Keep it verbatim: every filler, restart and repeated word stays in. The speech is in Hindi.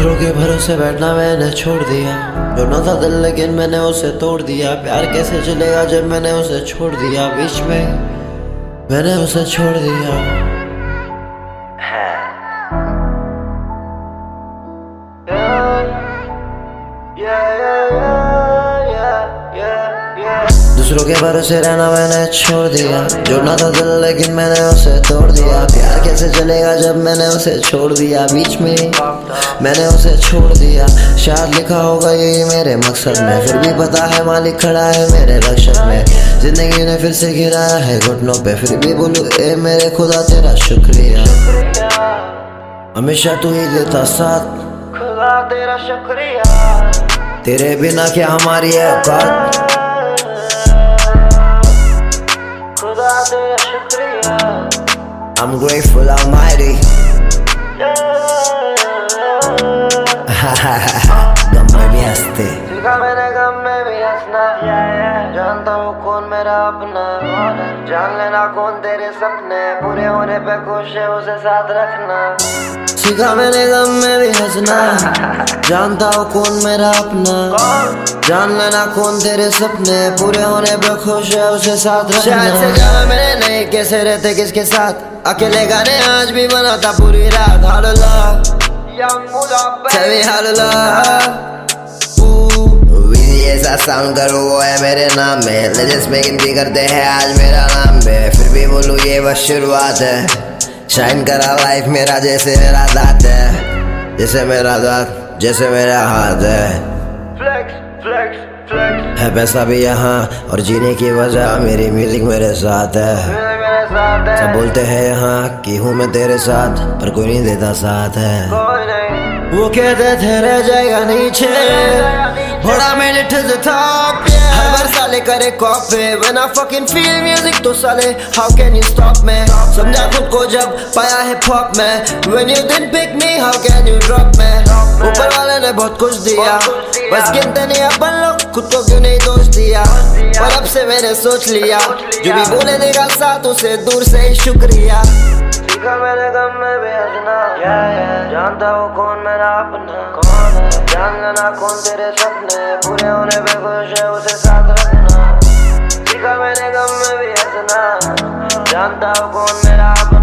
दूसरों के भरोसे बैठना मैंने छोड़ दिया। जो न था दिल लेकिन मैंने उसे तोड़ दिया। प्यार कैसे चलेगा जब मैंने उसे छोड़ दिया। बीच में मैंने उसे छोड़ दिया। दूसरों के भरोसे रहना मैंने छोड़ दिया। जुड़ना था दिल लेकिन मैंने उसे तोड़ दिया। प्यार कैसे चलेगा जब मैंने उसे छोड़ दिया। बीच में मैंने उसे छोड़ दिया। शायद लिखा होगा यही मेरे मकसद में, फिर भी पता है मालिक खड़ा है मेरे रक्षक में। जिंदगी ने फिर से गिराया है घुटनों पे, फिर भी बोलूं ए मेरे खुदा तेरा शुक्रिया। हमेशा तू ही देता साथ, खुदा तेरा शुक्रिया। तेरे बिना क्या हमारी है औकात, खुदा तेरा शुक्रिया। I'm grateful Almighty। गम में भी हंसते, सीखा मैंने गम में भी हंसना। जानता हूँ कौन मेरा अपना, जान लेना कौन तेरे सपने पूरे होने पे खुश है उसे साथ रखना। सीखा मैंने गम में भी हंसना। जानता हूँ कौन मेरा अपना, जान लेना कौन तेरे सपने पूरे होने पे खुश है उसे साथ रखना। शायद से जाना मैंने नहीं कैसे रहते किसके साथ, अकेले गाने आज भी बनाता पूरी रात। हालला Tell me हालला ऐसा साउंड करो वो है मेरे नाम में। लेजेंड्स में गिनती करते हैं आज मेरा नाम में, फिर भी बोलूं ये बस शुरुआत है। शाइन करा लाइफ मेरा जैसे मेरा दांत है, जैसे मेरा दांत जैसे मेरा हाथ है। फ्लेक्स फ्लेक्स फ्लेक्स है पैसा भी यहाँ और जीने की वजह मेरी म्यूजिक मेरे साथ है। सब बोलते हैं यहाँ कि हूँ मैं तेरे साथ, पर कोई नहीं देता साथ है। वो कहते थे रह जाएगा नीचे, बड़ा मैं to the top, yeah। हर बार साले करे copy when I fucking feel music तो साले how can you stop me। समझा खुद को जब पाया हिप हॉप में, when you didn't pick me how can you drop me। ऊपर वाले ने बहुत कुछ दिया, बस गिनते नहीं अपन लोग खुद को क्यों नहीं दोष दिया। पर अब से मैंने सोच लिया जो भी बोले देगा साथ उसे दूर से ही शुक्रिया। सीखा मैंने गम में भी हंसना, जानता हूँ कौन मेरा अपना, कौन है जान लेना कौन तेरे सपने पूरे होने पे खुश है उसे साथ रखना। सीखा मैंने गम में भी हंसना, जानता हूँ कौन मेरा अपना।